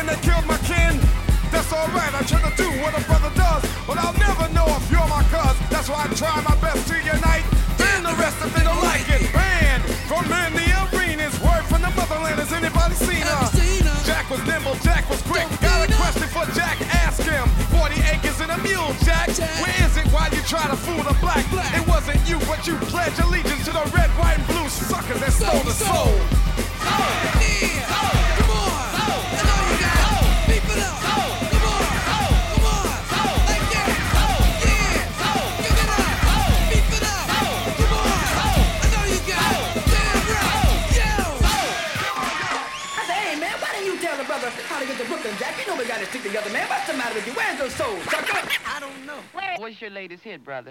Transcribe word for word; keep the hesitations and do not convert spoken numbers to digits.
and they killed my kin. That's alright, I try to do what a brother does, but I'll never know if you're my cuz. That's why I try my best to unite. Then the rest if they don't like it. Banned from in the arenas. Word from the motherland, has anybody seen her? Jack was nimble, Jack was quick. Got a question for Jack, ask him. Forty acres and a mule, Jack. Where is it while you try to fool the black? It wasn't you, but you pledged allegiance to the red, white, and blue suckers that stole the soul. How to get to Brooklyn, Jack? You know we gotta stick together, man. What's the matter with you? Where's those souls, sucker? I don't know. What's your latest hit, brother?